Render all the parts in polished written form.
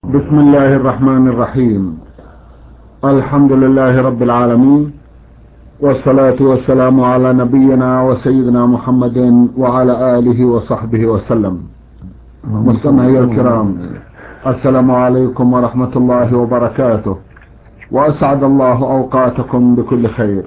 بسم الله الرحمن الرحيم. الحمد لله رب العالمين، والصلاة والسلام على نبينا وسيدنا محمد وعلى آله وصحبه وسلم. مستمعي الكرام، السلام عليكم ورحمة الله وبركاته، وأسعد الله أوقاتكم بكل خير.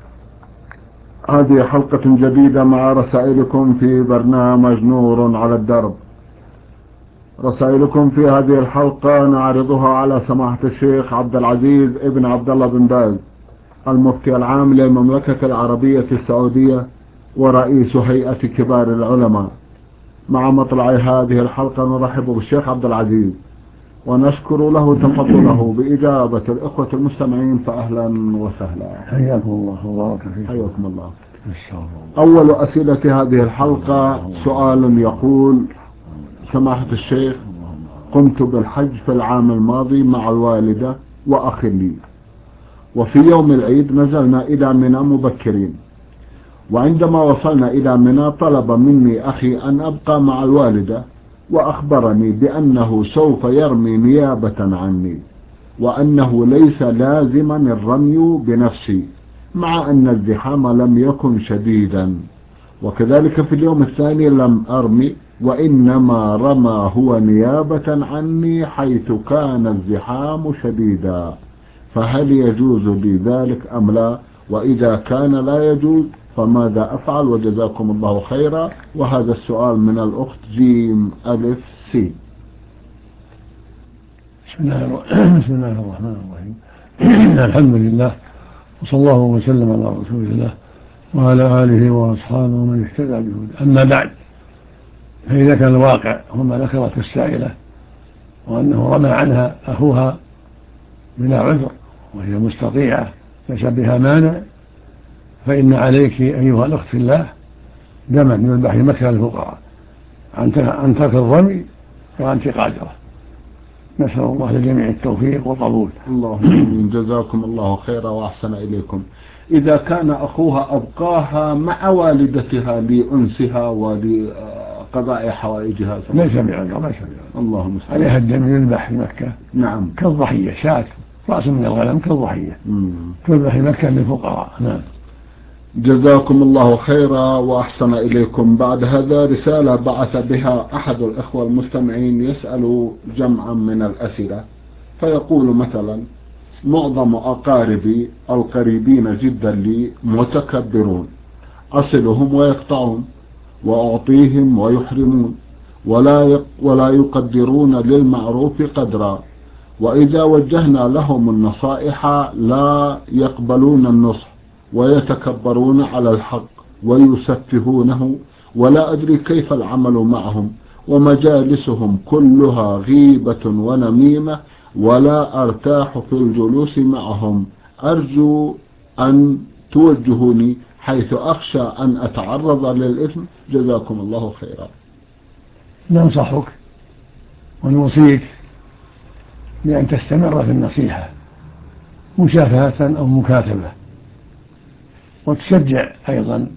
هذه حلقة جديدة مع رسائلكم في برنامج نور على الدرب. رسائلكم في هذه الحلقة نعرضها على سماحة الشيخ عبد العزيز ابن عبد الله بن باز، المفتي العام للمملكة العربية السعودية ورئيس هيئة كبار العلماء. مع مطلع هذه الحلقة نرحب بالشيخ عبد العزيز ونشكر له تفضله بإجابة الإخوة المستمعين، فأهلا وسهلا. حياكم الله وبارك فيكم. حياكم الله. أول أسئلة هذه الحلقة سؤال يقول: سماحة الشيخ، قمت بالحج في العام الماضي مع الوالدة وأخ لي، وفي يوم العيد نزلنا إلى منى مبكرين، وعندما وصلنا إلى منى طلب مني أخي أن أبقى مع الوالدة، وأخبرني بأنه سوف يرمي نيابة عني، وأنه ليس لازما الرمي بنفسي، مع أن الزحام لم يكن شديدا. وكذلك في اليوم الثاني لم أرمي، وإنما رمى هو نيابة عني حيث كان الزحام شديدا، فهل يجوز لي ذلك أم لا؟ وإذا كان لا يجوز فماذا أفعل؟ وجزاكم الله خيرا. وهذا السؤال من الأخت جيم ألف سي. بسم الله الرحمن الرحيم. الحمد لله، وصلى الله وسلم على رسول الله وعلى آله وأصحابه ومن اهتدى بهداه. أما بعد، فإذا كان الواقع وما ذكرت السائلة، وأنه رمى عنها أخوها بلا عذر وهي مستطيعة ليس بها مانع، فإن عليك أيها الأخت في الله دما يذبح في مكة للفقراء عن ترك الرمي وأنت قادرة. نسأل الله للجميع التوفيق والقبول. اللهم جزاكم الله خيرا وأحسن إليكم. إذا كان أخوها أبقاها مع والدتها لأنسها ولقضاء حوائجها ليس بعذر. اللهم عليها الدم يذبح في مكة. نعم، كالضحية، شاة رأس من الغنم كالضحية تذبح في مكة للفقراء. نعم. جزاكم الله خيرا وأحسن إليكم. بعد هذا رسالة بعث بها أحد الإخوة المستمعين يسأل جمعا من الأسئلة، فيقول مثلا: معظم أقاربي القريبين جدا لي متكبرون، أصلهم ويقطعون، وأعطيهم ويحرمون، ولا يقدرون للمعروف قدرا، وإذا وجهنا لهم النصائح لا يقبلون النصح، ويتكبرون على الحق ويسفهونه، ولا أدري كيف العمل معهم، ومجالسهم كلها غيبة ونميمة، ولا أرتاح في الجلوس معهم. أرجو أن توجهوني حيث أخشى أن أتعرض للإثم. جزاكم الله خيرا. ننصحك ونوصيك بأن تستمر في النصيحة مشافهة أو مكاتبة، وتشجع أيضا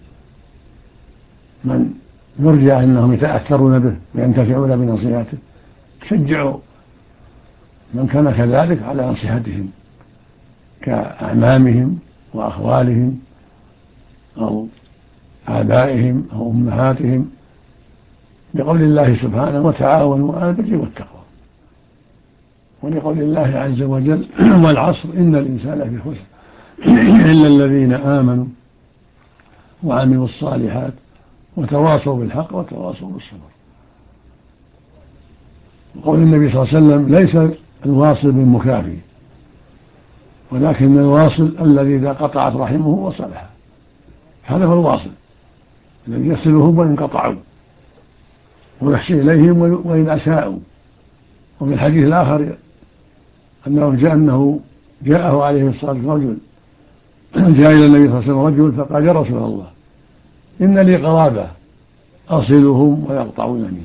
من يرجى أنهم يتأثرون به وينتفعون بنصيحته. تشجعوا من كان كذلك على نصيحتهم كأعمامهم وأخوالهم أو آبائهم أو أمهاتهم، لقول الله سبحانه: وتعاونوا على البر والتقوى، ولقول الله عز وجل: والعصر إن الإنسان لفي خسر إلا الذين آمنوا وعملوا الصالحات وتواصوا بالحق وتواصوا بالصبر. وقول النبي صلى الله عليه وسلم: ليس الواصل بالمكافئ، ولكن الواصل الذي إذا قطعت رحمه وصلها. هذا هو الواصل الذي يصلهم وإن قطعوا، ويحسن إليهم وإن أساءوا. وفي الحديث الآخر أنه جاءه عليه الصلاة والسلام رجل، جاء إلى النبي صلى الله عليه وسلم رجل فقال: يا رسول الله، إن لي قرابة أصلهم ويقطعونني،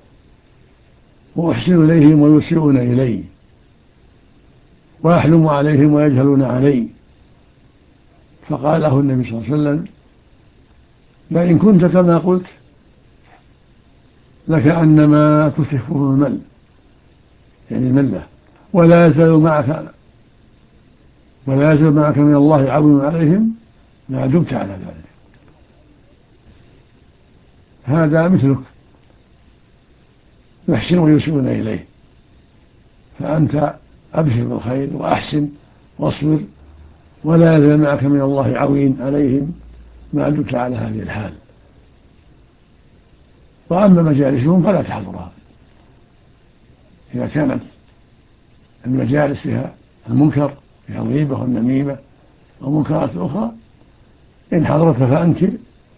وأحسن إليهم ويسيئون إلي، وأحلم عليهم ويجهلون علي. فقال له النبي صلى الله عليه وسلم: لئن كنت كما قلت لكأنما تسفه المل، يعني الملة. ولا يزال معك من الله عون عليهم ما دمت على ذلك. هذا مثلك يحسن ويسيئون إليه، فأنت أبشر بالخير وأحسن واصبر، ولا يزال معك من الله عون عليهم ما دمت على هذه الحال. وأما مجالسهم فلا تحضرها إذا كانت المجالس فيها المنكر، فيها الغيبة والنميمة ومنكرات أخرى، إن حضرت فأنكر،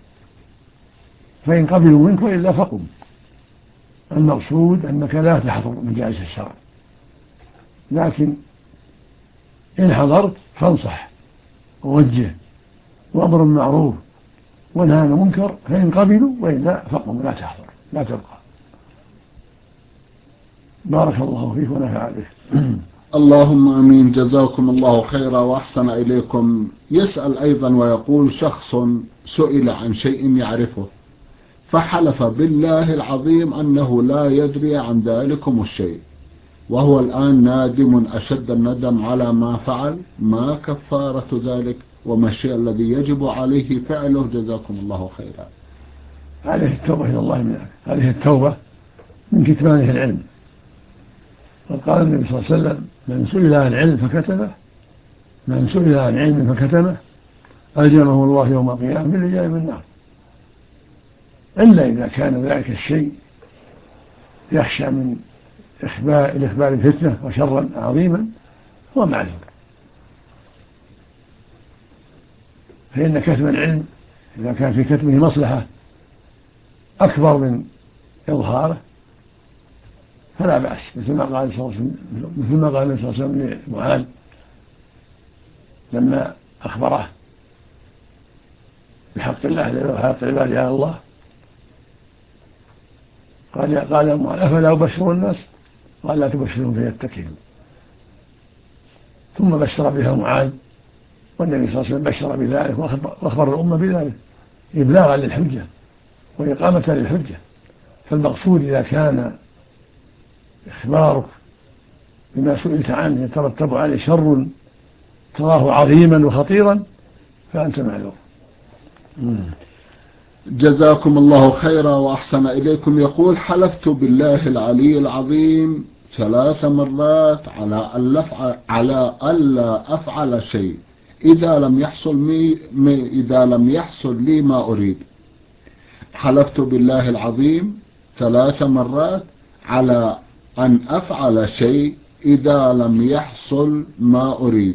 فإن قبلوا منك وإلا فقم. المقصود أنك لا تحضر مجالس الشر، لكن إن حضرت فانصح ووجه وأمر بالمعروف ونهى عن المنكر، فإن قبلوا وإلا فقم، لا تحضر لا تبقى. بارك الله فيك ونفع بك. اللهم امين. جزاكم الله خيرا واحسن اليكم. يسأل ايضا ويقول: شخص سئل عن شيء يعرفه فحلف بالله العظيم انه لا يدري عن ذلكم الشيء، وهو الان نادم اشد الندم على ما فعل، ما كفارة ذلك وما الشيء الذي يجب عليه فعله؟ جزاكم الله خيرا. عليه التوبة إلى الله من عليه التوبة من كتمانه العلم. وقال النبي صلى الله عليه وسلم: من سئل عن علم فكتمه ألجمه الله يوم القيامة باللجام من النار، إلا إذا كان ذلك الشيء يخشى من الإخبار فتنة وشرا عظيما هو معذور. فإن كتم العلم إذا كان في كتمه مصلحة أكبر من إظهاره فلا بأس، مثل ما قال النبي صلى الله عليه وسلم لمعاذ لما أخبره بحق الله وحق العباد على الله، قال يا معاذ: أفلا أبشر الناس؟ قال: لا تبشرهم فيتكلوا. ثم بشر بها معاذ، والنبي صلى الله عليه وسلم بشر بذلك وأخبر الأمة بذلك إبلاغا للحجة وإقامة للحجة. فالمقصود إذا كان إخبارك بما سئلت عنه يترتب عليه شر تراه عظيما وخطيرا فأنت معذور. جزاكم الله خيرا وأحسن إليكم. يقول: حلفت بالله العلي العظيم 3 مرات على ألا أفعل شيء إذا لم يحصل لي ما أريد. حلفت بالله العظيم 3 مرات على أن أفعل شيء إذا لم يحصل ما أريد،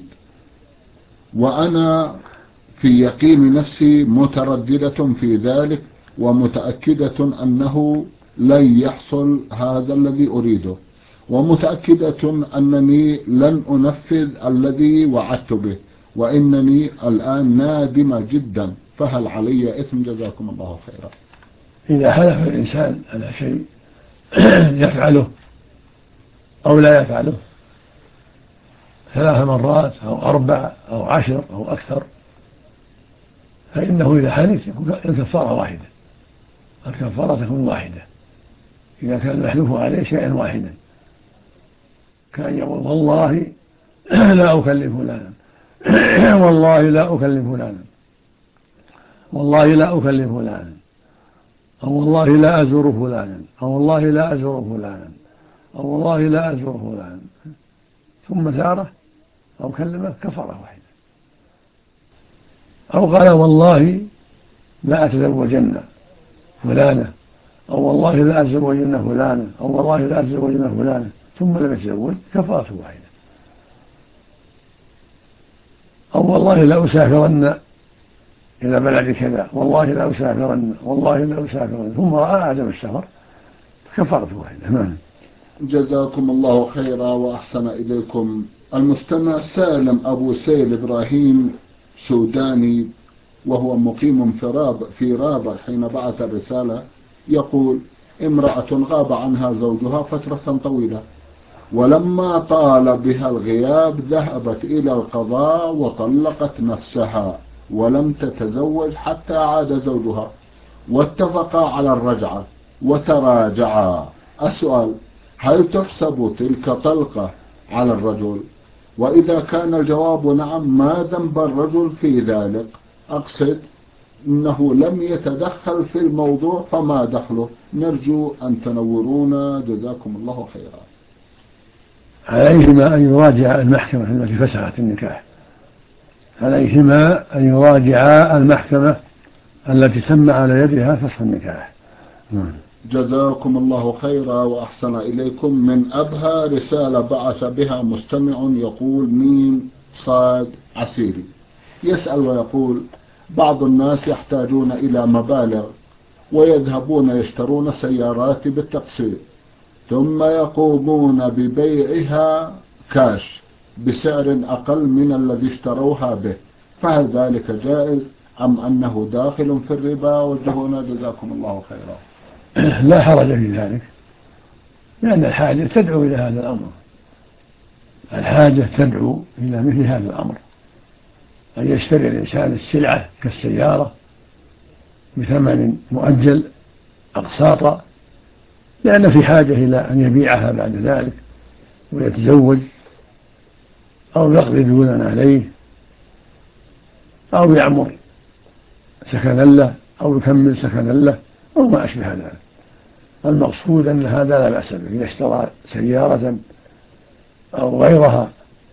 وأنا في يقين نفسي مترددة في ذلك ومتأكدة أنه لن يحصل هذا الذي أريده، ومتأكدة أنني لن أنفذ الذي وعدت به، وإنني الآن نادمة جدا، فهل علي إثم؟ جزاكم الله خيرا. إذا حلف الإنسان على شيء يفعله أو لا يفعله 3 مرات أو 4 أو 10 أو أكثر، فإنه إذا حنث يكون الكفارة واحدة، الكفارة تكون واحدة إذا كان المحلوف عليه شيئا واحدا، كان يقول: والله لا أكلف فلانا والله لا أكلف فلانا، والله لا أكلف فلانا، أو والله لا أزور فلانا، أو والله لا أزور فلانا، أو والله لا أزور فلانا، ثم زاره أو كلمه كفارة واحدة. أو قال: والله لا أتزوجن فلانة، أو والله لا أتزوجن فلانة، أو والله لا أتزوجن فلانة، ثم لم يتزوج كفارة واحدة. أو والله لا أسافرن إلى بلد كذا، والله لا أسافرن، والله لا أسافرن، ثم رأى عدم السفر كفارة واحدة. جزاكم الله خيرا وأحسن إليكم. المستمع سالم أبو سيل إبراهيم سوداني وهو مقيم في رابغ حين بعث الرسالة، يقول: امرأة غاب عنها زوجها فترة طويلة، ولما طال بها الغياب ذهبت إلى القضاء وطلقت نفسها ولم تتزوج حتى عاد زوجها، واتفقا على الرجعة وتراجعا. السؤال: هل تحسب تلك طلقة على الرجل؟ وإذا كان الجواب نعم، ما ذنب الرجل في ذلك؟ أقصد إنه لم يتدخل في الموضوع، فما دخله؟ نرجو أن تنورونا جزاكم الله خيرا. عليهما أن يراجع المحكمة التي فسخت النكاح، عليهما أن يراجعا المحكمة التي تم على يدها فسخ النكاح. جزاكم الله خيرا وأحسن إليكم. من أبها رسالة بعث بها مستمع يقول ميم صاد عسيري، يسأل ويقول: بعض الناس يحتاجون إلى مبالغ ويذهبون يشترون سيارات بالتقسيط، ثم يقومون ببيعها كاش بسعر أقل من الذي اشتروها به، فهل ذلك جائز أم أنه داخل في الربا؟ وجهونا جزاكم الله خيرا. لا حرج في ذلك، لأن الحاجة تدعو إلى هذا الأمر، الحاجة تدعو إلى مثل هذا الأمر، أن يشتري الإنسان السلعة كالسيارة بثمن مؤجل أقساطا، لأن في حاجة إلى أن يبيعها بعد ذلك ويتزوج، أو يقضي ديونا عليه، أو يعمر سكنا له، أو يكمل سكنا له، أو ما أشبه ذلك. المقصود أن هذا لا بأس به، إذا اشترى سيارة أو غيرها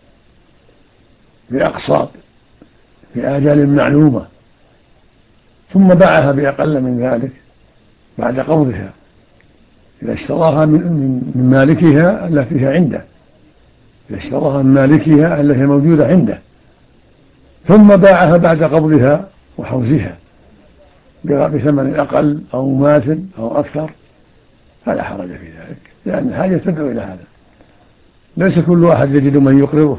بأقساط في آجال معلومة ثم باعها بأقل من ذلك بعد قبضها، إذا اشتراها من مالكها التي هي عنده، إذا اشتراها من مالكها التي هي موجودة عنده ثم باعها بعد قبضها وحوزها بثمن أقل أو ماثل أو أكثر، فلا حرج في ذلك، لأن الحاجة تدعو إلى هذا. ليس كل واحد يجد من يقرضه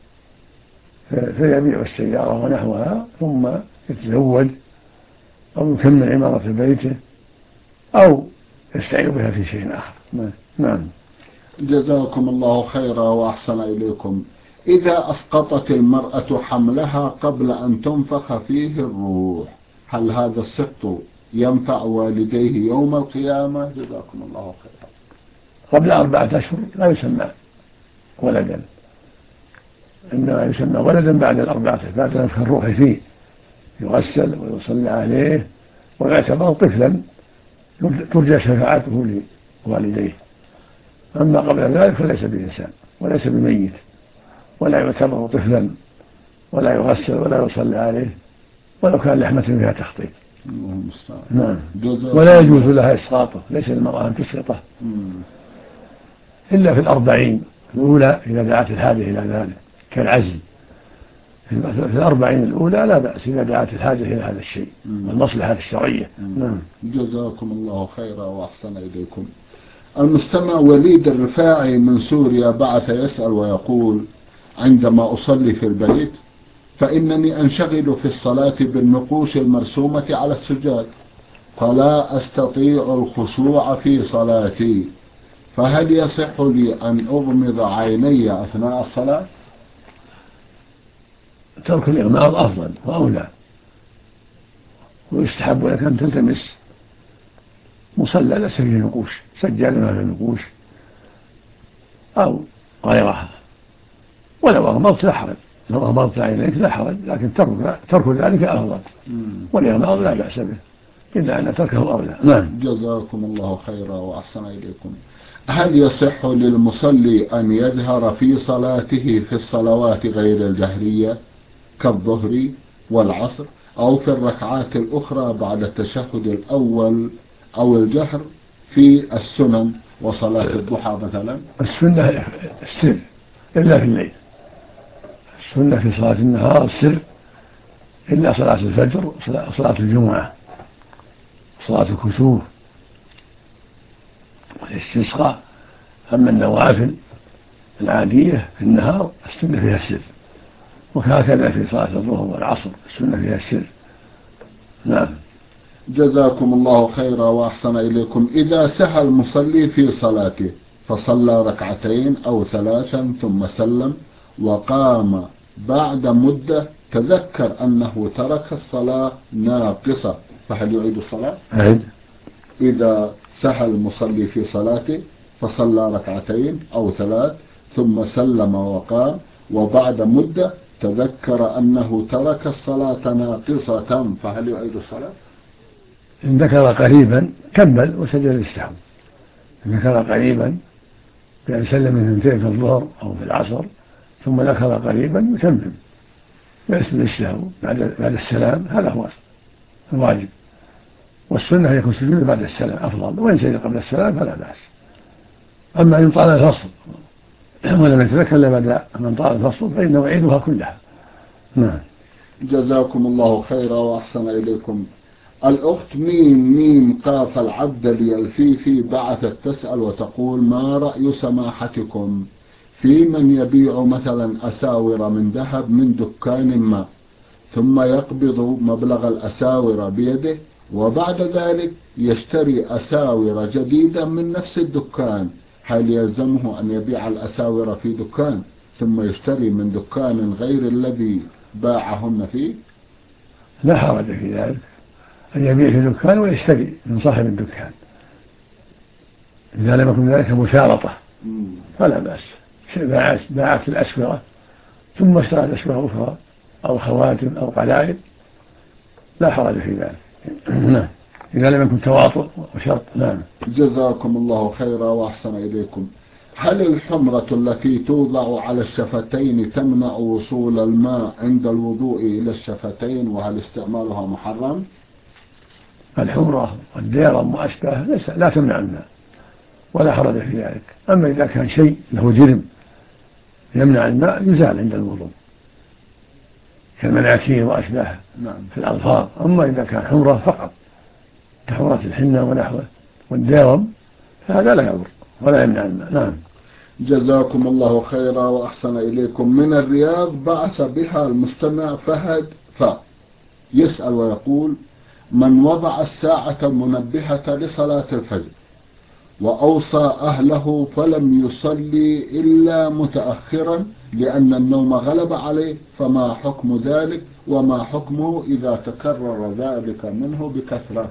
فيبيع السيارة ونحوها ثم يتزوج أو يكمل عمارة بيته أو يستعين بها في شيء آخر. نعم. جزاكم الله خيرا وأحسن إليكم. إذا أسقطت المرأة حملها قبل أن تنفخ فيه الروح، هل هذا السقط ينفع والديه يوم القيامة؟ جزاكم الله خيرا. قبل 4 أشهر لا يسمى ولدا، إنما يسمى ولدا بعد 4 أشهر، بعد نفخ الروح فيه، يغسل ويصلى عليه ويعتبر طفلا ترجى شفاعته لوالديه. أما قبل ذلك فليس بإنسان وليس بميت، ولا يعتبر طفلا، ولا يغسل ولا يصلى عليه ولو كان لحمة فيها تخطيط. نعم. ولا يجوز لها إسقاطه، ليس للمرأة أن تسقطه إلا في 40 الأولى إذا دعت الحاجة إلى ذلك كالعزل. في 40 الأولى لا بأس إذا دعت الحاجة إلى هذا الشيء والمصلحة الشرعية. نعم. جزاكم الله خيرا وأحسن إليكم. المستمع وليد الرفاعي من سوريا بعث يسأل ويقول: عندما أصلي في البيت فإنني أنشغل في الصلاة بالنقوش المرسومة على السجاد، فلا أستطيع الخشوع في صلاتي، فهل يصح لي أن أغمض عيني أثناء الصلاة؟ ترك الإغماض أفضل وأولى، ويستحب لك أن تلتمس مصلى ليس فيه نقوش، سجادة ما فيه نقوش أو غيرها، ولو أغمضت لا حرج، لو أغمضت عينيك لا حرج، لكن ترك ذلك أفضل، والإغماض لا بأس به إلا أن تركه أولى. نعم. جزاكم الله خيرا وأحسن إليكم. هل يصح للمصلي أن يجهر في صلاته في الصلوات غير الجهرية كالظهر والعصر، أو في الركعات الأخرى بعد التشهد الأول، أو الجهر في السنن وصلاة الضحى مثلا؟ السنة السر إلا في الليل، السنة في صلاة النهار السر إلا صلاة الفجر وصلاة الجمعة، صلاة الكسوف والاستسقاء. أما النوافل العادية في النهار السنة فيها السر، وهكذا في صلاة الظهر والعصر السنة فيها السر. نعم. جزاكم الله خيرا وأحسن إليكم. إذا سهى المصلي في صلاته فصلى 2 أو 3 ثم سلم وقام بعد مدة تذكر أنه ترك الصلاة ناقصة، فهل يعيد الصلاة؟ أعيد. إذا سهى المصلي في صلاته فصلى ركعتين أو 3 ثم سلم وقام، وبعد مدة تذكر أنه ترك الصلاة ناقصة، فهل يعيد الصلاة؟ إن ذكر قريبا كمل وسجد للسهو. إن ذكر قريبا بأن سلم من 2 في الظهر أو في العصر ثم ذكر قريبا يتمم ويسجد للسهو بعد السلام، هذا هو الواجب. والسنة يكون سجود بعد السلام أفضل، وإن سجد قبل السلام فلا بأس. أما إن طال الفصل ولم يتذكر إلا بعد من طال الفصل فإنه يعيدها كلها. نعم. جزاكم الله خيرا وأحسن إليكم. الأخت ميم قاف العبد اليلفيفي بعثت تسأل وتقول: ما رأي سماحتكم في من يبيع مثلا أساور من ذهب من دكان ما، ثم يقبض مبلغ الأساور بيده، وبعد ذلك يشتري أساور جديدة من نفس الدكان، هل يلزمه أن يبيع الأساور في دكان ثم يشتري من دكان غير الذي باعهن فيه؟ لا حرج في ذلك، أن يبيع في دكان ويشتري من صاحب الدكان إذا لم يكن ذلك مشارطة فلا بأس. باعت الأسورة ثم اشترت أسورة أخرى أو خواتم أو قلائد لا حرج في ذلك. نعم، إذا لم يكن تواطؤ وشرط. نعم. جزاكم الله خيرا وأحسن إليكم. هل الحمرة التي توضع على الشفتين تمنع وصول الماء عند الوضوء إلى الشفتين، وهل استعمالها محرم؟ الحمرة والديرم وأشباه لا تمنع الماء ولا حرج في ذلك. أما إذا كان شيء له جرم يمنع الماء يزال عند الوضوء كالمناكير وأشباه في الأظفار. أما إذا كان حمرة فقط كحمرة الحنة ونحوه والديرم فهذا لا يضر ولا يمنع الماء. نعم. جزاكم الله خيرا وأحسن إليكم. من الرياض بعث بها المستمع فهد يسأل ويقول: من وضع الساعة المنبهة لصلاة الفجر وأوصى أهله فلم يصلي إلا متأخرا لأن النوم غلب عليه، فما حكم ذلك، وما حكمه إذا تكرر ذلك منه بكثرة؟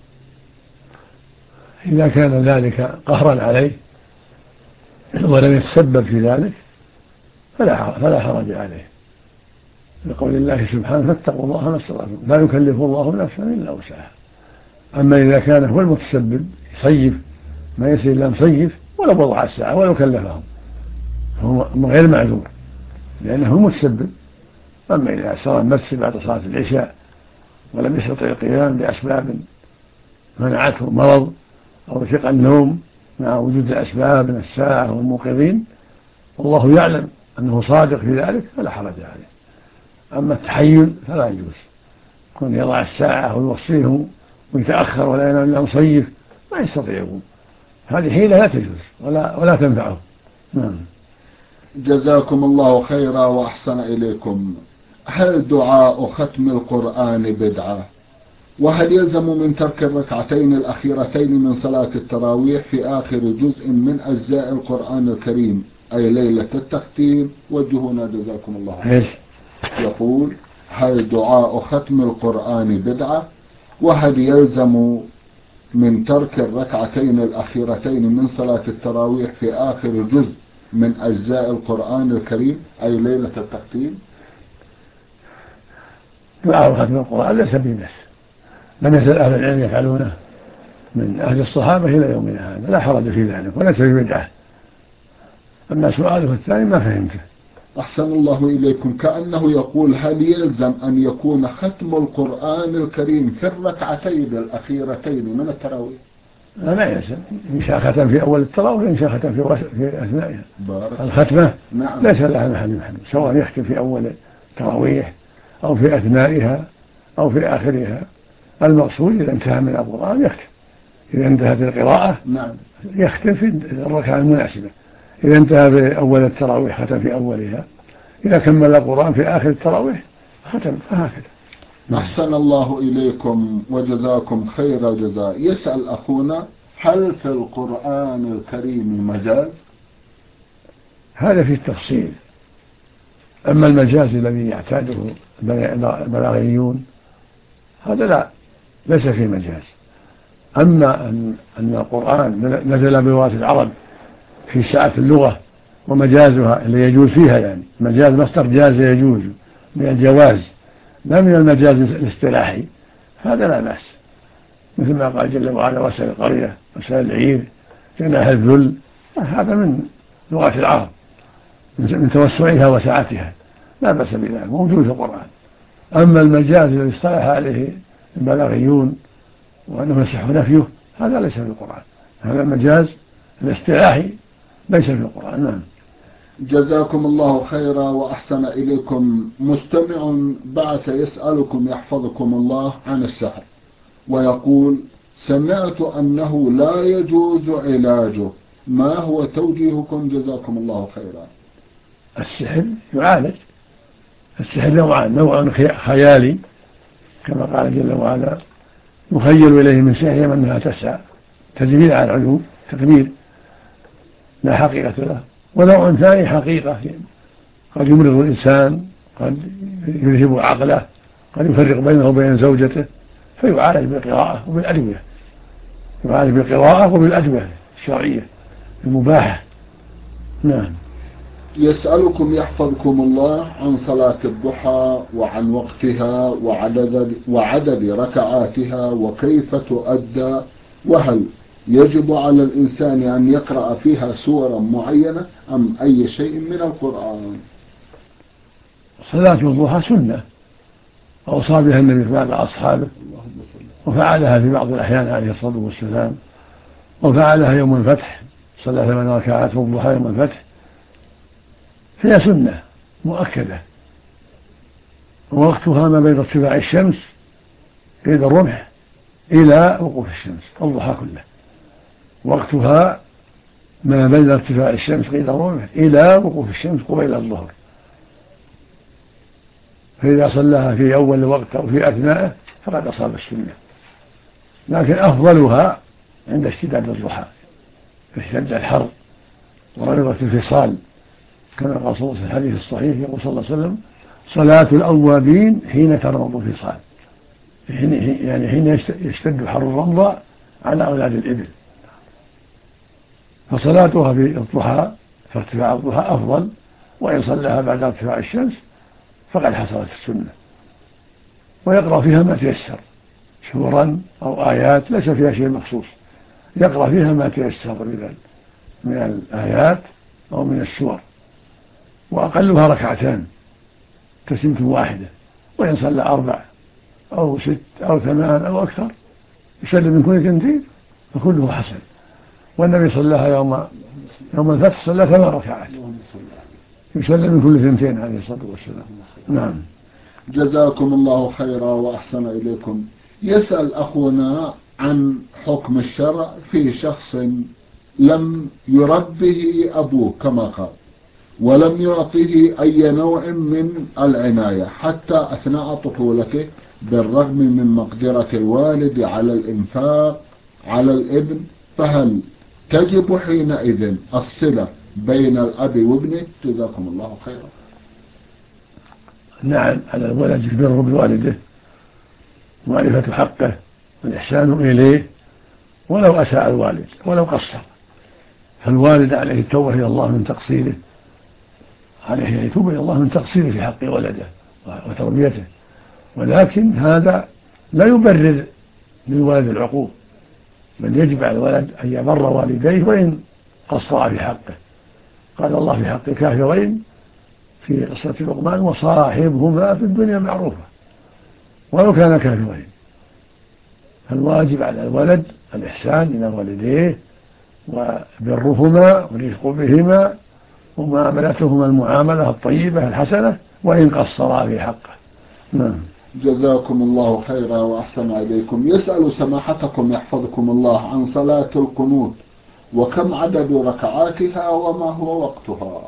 إذا كان ذلك قهرا عليه ولم يتسبب في ذلك فلا حرج عليه، لقول الله سبحانه: فاتقوا الله ما استطعتم لا يكلف الله نفسا إلا وسعها. أما إذا كان هو المتسبب يصيف ما يصير إلا مصيف ولو وضع الساعة ولو كلفهم فهو غير معذور لأنه متسبب. أما إذا سار المسجد بعد صلاة العشاء ولم يستطع القيام لأسباب منعته مرض أو ثقل النوم مع وجود الأسباب من الساعة والموقظين والله يعلم أنه صادق في ذلك فلا حرج عليه. أما التحيل فلا يجوز، كون يضع الساعة ويوصيهم ويتأخر ولا ينام إلا مصيف ما يستطيع يقوم، هذه حيلة لا تجوز ولا تنفعه. نعم. جزاكم الله خيرا وأحسن إليكم. هل دعاء ختم القرآن بدعة؟ وهل يلزم من ترك الركعتين الأخيرتين من صلاة التراويح في آخر جزء من أجزاء القرآن الكريم أي ليلة التختيم؟ وجهونا جزاكم الله خيرا. يقول: هل دعاء ختم القرآن بدعة؟ وهل يلزم من ترك الركعتين الأخيرتين من صلاة التراويح في آخر جزء من أجزاء القرآن الكريم أي ليلة التختيم؟ دعاء ختم القرآن ليس بمس، لم يزل أهل العلم يفعلونه من أهل الصحابة إلى يومنا هذا، لا حرج في ذلك وليس ببدعة. أما سؤاله الثاني ما فهمته. أحسن الله إليكم. كأنه يقول: هل يلزم أن يكون ختم القرآن الكريم في الركعتين الأخيرتين من التراويح؟ لا يلزم، إن شاء ختم في أول التراويح إن شاء ختم في أثنائها. الختمة ليس لها محل محدود، سواء يختم في أول التراويح أو في أثنائها أو في آخرها. المقصود إذا انتهى من القرآن يختم، إذا انتهت القراءة يختم في الركعة المناسبة، إذا انتهى بأول التراويح ختم في أولها، إذا كمل القرآن في آخر التراويح ختم، فهكذا. أحسن الله إليكم وجزاكم خير الجزاء. يسأل أخونا: هل في القرآن الكريم مجاز؟ هذا في التفصيل. أما المجاز الذي يعتاده البلاغيون هذا ليس فيه مجاز. أما أن القرآن نزل بلغة العرب في سعة اللغة ومجازها اللي يجوز فيها، يعني مجاز مصدر جاز يجوز من الجواز لا من المجاز الاصطلاحي، هذا لا بأس، مثل ما قال جل وعلا وسائل القرية وسائل العير جناح الذل، هذا من لغة العرب من توسعها وسعتها، لا بأس بذلك، موجود في القرآن. أما المجاز الذي اصطلح عليه البلاغيون وأنه يصح نفيه هذا ليس في القرآن، هذا المجاز الاصطلاحي ليس في القرآن. نعم. جزاكم الله خيرا وأحسن إليكم. مستمع بعث يسألكم يحفظكم الله عن السحر ويقول: سمعت أنه لا يجوز علاجه، ما هو توجيهكم جزاكم الله خيرا؟ السحر يعالج. السحر نوعان: نوع خيالي كما قال جل وعلا: يخيل إليه من سحرهم أنها تسعى، تدبير على العلوم، تقدير لا حقيقة له. ونوع ثاني حقيقة، قد يمرض الإنسان، قد يذهب عقله، قد يفرق بينه وبين زوجته، فيعالج بالقراءة وبالأدوية، يعالج بالقراءة وبالأدوية الشرعية المباحة. نعم. يسألكم يحفظكم الله عن صلاة الضحى وعن وقتها وعدد ركعاتها وكيف تؤدى، وهل يجب على الإنسان أن يقرأ فيها سورة معينة أم أي شيء من القرآن؟ صلاة الضحى سنة أوصى بها النبي بعد أصحابه، وفعلها في بعض الأحيان عليه الصلاة والسلام، وفعلها يوم الفتح، صلى 8 ركعات في الضحى يوم الفتح، هي سنة مؤكدة. ووقتها ما بين ارتفاع الشمس قيد الرمح إلى وقوف الشمس، الضحى كله وقتها ما بين ارتفاع الشمس قيد الرمح إلى وقوف الشمس قبيل الظهر، فإذا صلاها في أول الوقت أو في أثناءه فقد أصاب السنة. لكن أفضلها عند اشتداد الضحى، اشتد الحر ورغبة الفصال، كما قال صلى الله عليه وسلم في الحديث الصحيح، يقول صلى الله عليه وسلم: صلاة الأوابين حين ترمض الفصال، يعني حين يشتد حر الرمضاء على أولاد الإبل، فصلاتها في الضحى في ارتفاع الضحى أفضل، وإن صلاها بعد ارتفاع الشمس فقد حصلت السنة. ويقرأ فيها ما تيسر، سورا أو آيات ليس فيها شيء مخصوص، يقرأ فيها ما تيسر من الآيات أو من السور، وأقلها ركعتان تسليمة واحدة، وإن صلى 4 أو 6 أو 8 أو أكثر يسلم من كل تنتين فكله حسن. والنبي صلىها يوم الفتح صلى 8 ركعات يسلم من كل تنتين عليه الصلاة والسلام. نعم. جزاكم الله خيرا وأحسن إليكم. يسأل أخونا عن حكم الشرع في شخص لم يربه أبوه كما قال، ولم يعطيه أي نوع من العناية حتى أثناء طفولته، بالرغم من مقدرة الوالد على الإنفاق على الابن، فهل تجب حينئذ الصلة بين الأب وابنه؟ جزاكم الله خيرا. نعم، على الولد البر بوالده، معرفة حقه والإحسان إليه، ولو أساء الوالد ولو قصر، فالوالد عليه التوبة إلى الله من تقصيره، عليه أن يتوب إلى الله من تقصيره في حق ولده وتربيته، ولكن هذا لا يبرر للولد العقوق، بل يجب على الولد أن يبر والديه وإن قصر في حقه. قال الله في حق الكافرين في قصة لقمان: وصاحبهما في الدنيا معروفة، ولو كان كافرين. فالواجب على الولد الإحسان إلى والديه وبرهما والرفق بهما ومعاملتهما المعاملة الطيبة الحسنة وإن قصرا في حقه. نعم. جزاكم الله خيرا وأحسن إليكم. يسأل سماحتكم يحفظكم الله عن صلاة القنوت، وكم عدد ركعاتها وما هو وقتها؟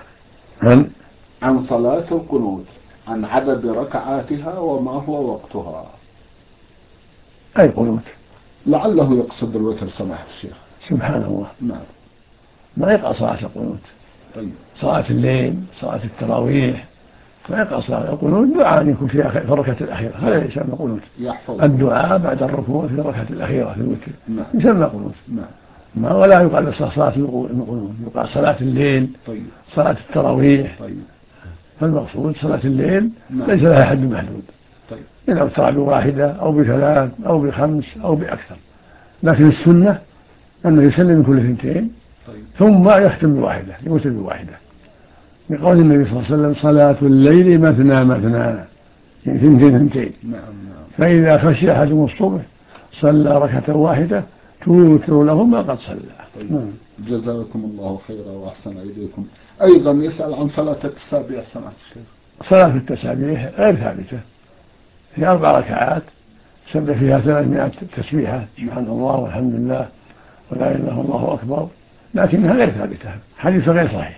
عن صلاة القنوت، عن عدد ركعاتها وما هو وقتها. أي قنوت؟ لعله يقصد الوتر سماحة الشيخ. سبحان الله. نعم. ما يقع صلاة القنوت. طيب. صلاة الليل، صلاة التراويح، ما يقع صلاة القنوت. دعاء يكون في الركعة الأخيرة، هذا يسمى قنوت. الدعاء بعد الركوع في الركعة الأخيرة في الوتر. نعم. يسمى قنوت. نعم. ولا يقال صلاة القنوت، يقال صلاة الليل. طيب. صلاة التراويح. طيب. فالمقصود صلاة الليل نعم. ليس لها حد محدود، طيب. إن أوتر بواحدة أو بثلاث أو بخمس أو بأكثر، لكن السنة أنه يسلم من كل اثنتين. طيب. ثم يختم بواحدة، يوتر بواحدة، لقول النبي صلى الله عليه وسلم: صلاة الليل مثنى مثنى، يعني ثنتين. نعم. فإذا خشي أحدهم الصبح صلى ركعة واحدة توتر له ما قد صلى. طيب. جزاكم الله خيرا وأحسن إليكم. أيضا يسأل عن صلاة التسابيح سماحة الشيخ. صلاة التسابيح غير ثابتة، هي 4 ركعات سبح فيها 300 تسبيحة، سبحان الله والحمد لله ولا إله إلا الله أكبر، لكنها غير ثابتة، حديث غير صحيح.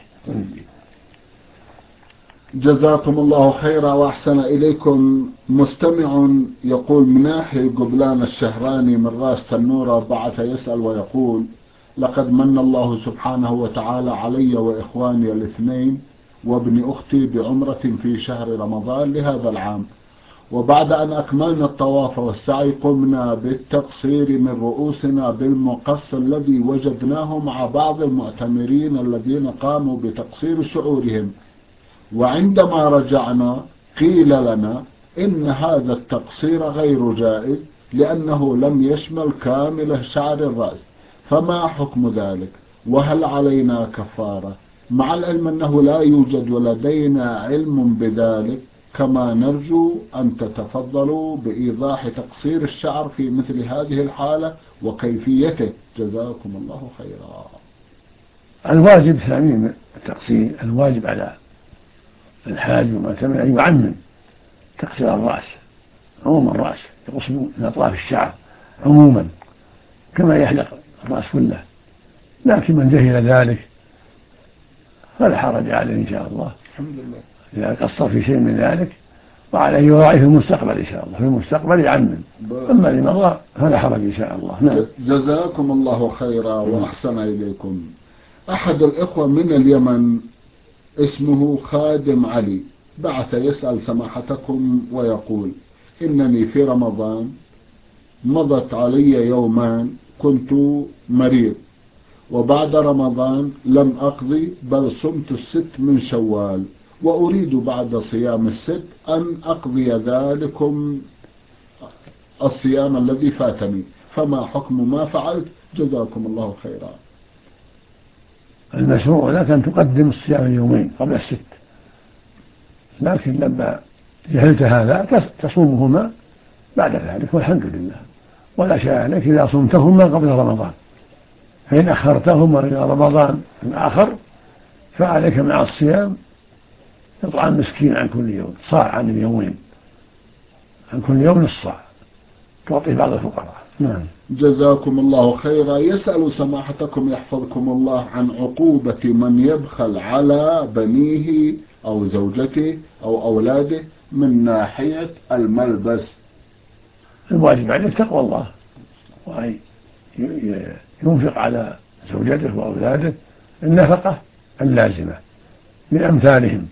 جزاكم الله خيرا وأحسن إليكم. مستمع يقول: مناحي قبلان الشهراني من راس تنورة بعث يسأل ويقول: لقد من الله سبحانه وتعالى علي وإخواني الاثنين وابن أختي بعمرة في شهر رمضان لهذا العام، وبعد أن أكملنا الطواف والسعي قمنا بالتقصير من رؤوسنا بالمقص الذي وجدناه مع بعض المعتمرين الذين قاموا بتقصير شعورهم، وعندما رجعنا قيل لنا إن هذا التقصير غير جائز لأنه لم يشمل كامل شعر الرأس، فما حكم ذلك؟ وهل علينا كفارة؟ مع العلم أنه لا يوجد لدينا علم بذلك، كما نرجو أن تتفضلوا بإيضاح تقصير الشعر في مثل هذه الحالة وكيفيته، جزاكم الله خيرا. الواجب ثاني التقصير، الواجب على الحاج والمعتمر أن يعمم تقصير الرأس، عموم الرأس، يقص من أطراف الشعر عموما كما يحلق الرأس كله، لكن من جهل ذلك فلا حرج عليه إن شاء الله، الحمد لله، إذا قصر في شيء من ذلك، وعليه يراعي في المستقبل إن شاء الله، في المستقبل يعمم، أما لمضى فلا حرج إن شاء الله. نعم. جزاكم الله خيرا وأحسن إليكم. أحد الإخوة من اليمن اسمه خادم علي بعث يسأل سماحتكم ويقول: إنني في رمضان مضت علي يومان كنت مريض، وبعد رمضان لم أقضي بل صمت 6 من شوال، وأريد بعد صيام 6 أن أقضي ذلكم الصيام الذي فاتني، فما حكم ما فعلت؟ جزاكم الله خيرا. المشروع لك أن تقدم الصيام يومين قبل 6، لكن لما جهلت هذا تصومهما بعد ذلك والحمد لله، ولا شيء عليك إذا صمتهما قبل رمضان، فإن أخرتهما إلى رمضان الآخر فعليك مع الصيام إطعام مسكين عن كل يوم، صاع عن اليومين، عن كل يوم الصاع تعطيه بعض الفقراء. نعم. جزاكم الله خيرا. يسأل سماحتكم يحفظكم الله عن عقوبة من يبخل على بنيه أو زوجته أو أولاده من ناحية الملبس. الواجب عليه تقوى الله، وأن ينفق على زوجته وأولاده النفقة اللازمة من أمثالهم،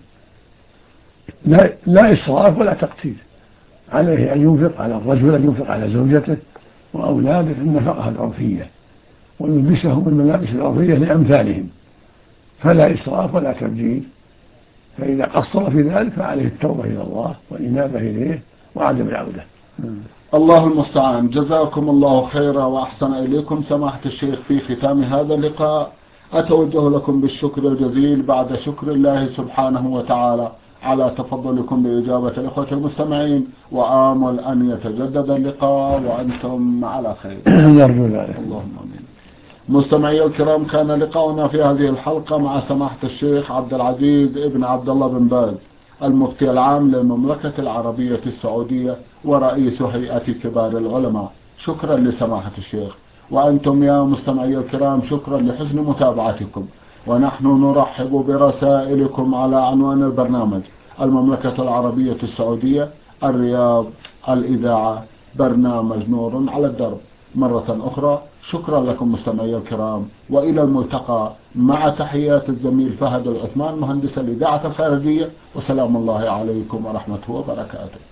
لا إسراف ولا تقتير، عليه أن ينفق على الرجل، أن ينفق على زوجته وأولاده النفقة العرفية، ويلبسهم الملابس العرفية لأمثالهم، فلا إسراف ولا تبذير، فإذا قصر في ذلك فعليه التوبة إلى الله والإنابة إليه وعدم العودة. الله المستعان. جزاكم الله خيرا وأحسن إليكم. سماحة الشيخ، في ختام هذا اللقاء أتوجه لكم بالشكر الجزيل بعد شكر الله سبحانه وتعالى على تفضلكم بإجابة الإخوة المستمعين، وآمل أن يتجدد اللقاء وأنتم على خير. نرجو ذلك. اللهم آمين. مستمعي الكرام، كان لقاؤنا في هذه الحلقة مع سماحة الشيخ عبد العزيز ابن عبد الله بن باز، المفتي العام للمملكة العربية السعودية ورئيس هيئة كبار العلماء. شكرا لسماحة الشيخ. وأنتم يا مستمعي الكرام شكرا لحسن متابعتكم، ونحن نرحب برسائلكم على عنوان البرنامج: المملكة العربية السعودية، الرياض، الإذاعة، برنامج نور على الدرب. مرة أخرى شكرا لكم مستمعي الكرام، وإلى الملتقى، مع تحيات الزميل فهد العثمان مهندس الإذاعة الخارجية، وسلام الله عليكم ورحمته وبركاته.